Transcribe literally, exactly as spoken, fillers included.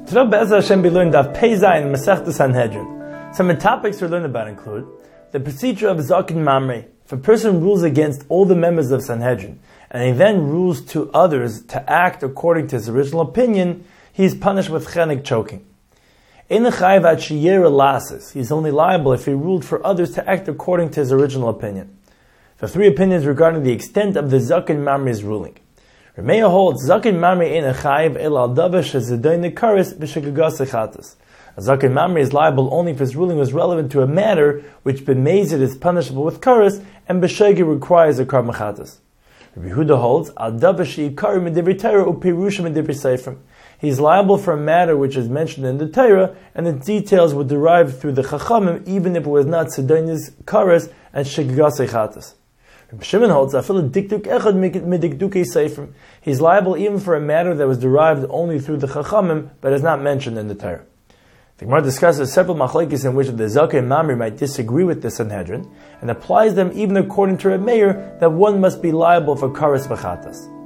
Today, Be'ez Hashem, we learned Daf Pei Zayin Masechta Sanhedrin. Some of the topics we learned about include the procedure of Zaken Mamre. If a person rules against all the members of Sanhedrin, and he then rules to others to act according to his original opinion, he is punished with chenek, choking. In the chayiv at sheyera lasis, he is only liable if he ruled for others to act according to his original opinion. The three opinions regarding the extent of the Zaken Mamre's ruling. Rameya holds Zaken Mamre in a chayiv el al davar shezedoin nekaris b'shekagas echatas. A Zaken Mamre is liable only if his ruling was relevant to a matter which b'mezid is punishable with karas and b'shegi requires a kar mechatas. Rabbi Yehuda holds al davar sheikar medivri Torah upirushim medivri seifrim. He is liable for a matter which is mentioned in the Torah and the details were derived through the Chachamim even if it was not sedonis karas and shekagas echatas. Rabbi Shimon holds afil dikduk echad midikdukei seifrim. He is liable even for a matter that was derived only through the Chachamim but is not mentioned in the Torah. The Gemara discusses several machlekes in which the Zaken Mamre might disagree with the Sanhedrin and applies them even according to Reb Meir that one must be liable for karas v'chatas.